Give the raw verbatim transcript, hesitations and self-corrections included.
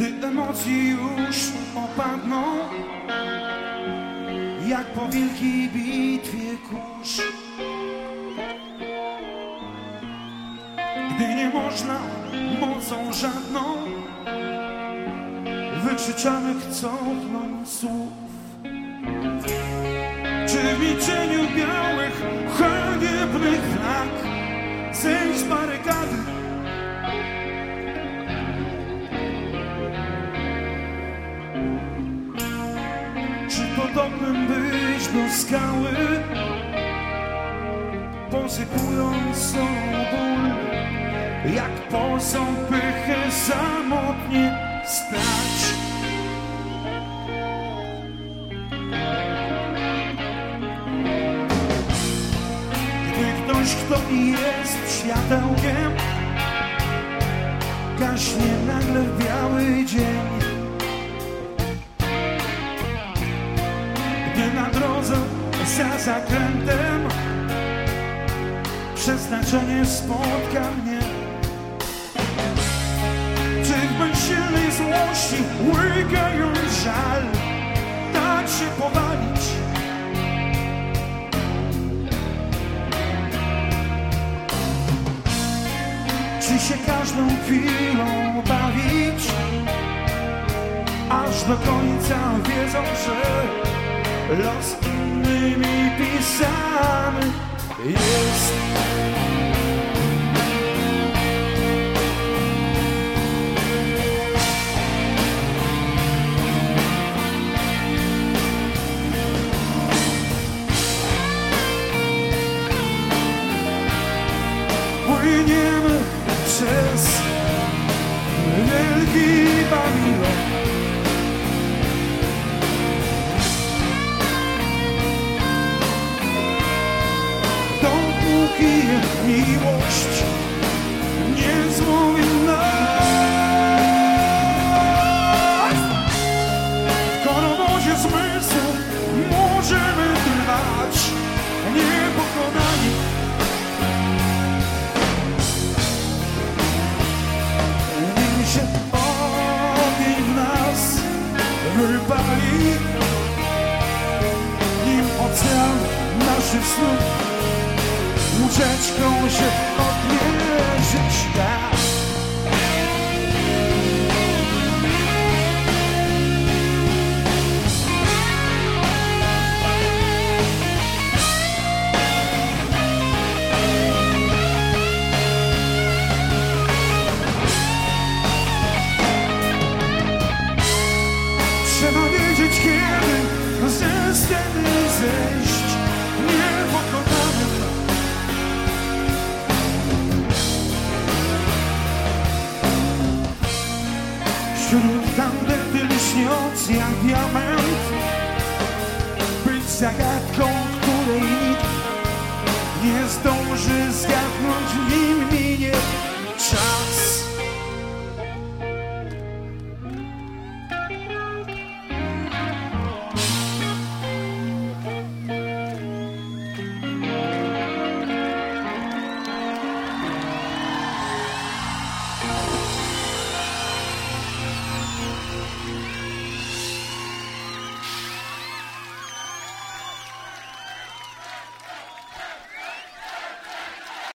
Gdy emocje już opadną, jak po wielkiej bitwie kurz. Gdy nie można mocą żadną wykrzyczanych cofnąć słów. Czy w milczeniu białych, haniebnych flag zejść z barykady? Czy podobnym być do skały, posypując sobą ból, jak posąg pychę samotnie stać? Ktoś, kto jest światełkiem, gaśnie nagle w biały dzień. Gdy na drodze za zakrętem przeznaczenie spotka mnie. Czy w bezsilnej złości, łykając żal, dać się powalić? Czy się każdą chwilą bawić, aż do końca wiedzą, że los innymi pisany jest. Płyniemy przez wielki Babilon. Dopóki miłość nie złowi nas, w korowodzie zmysłu możemy trwać niepokonani. Wypali, nim ocean naszych snów łódeczką się odmierzyć da. Trzeba wiedzieć, kiedy ze sceny zejść niepokonanym. Wśród tandety lśniąc jak diament, być zagadką, której nikt nie zdąży zgadnąć, nim minie czas.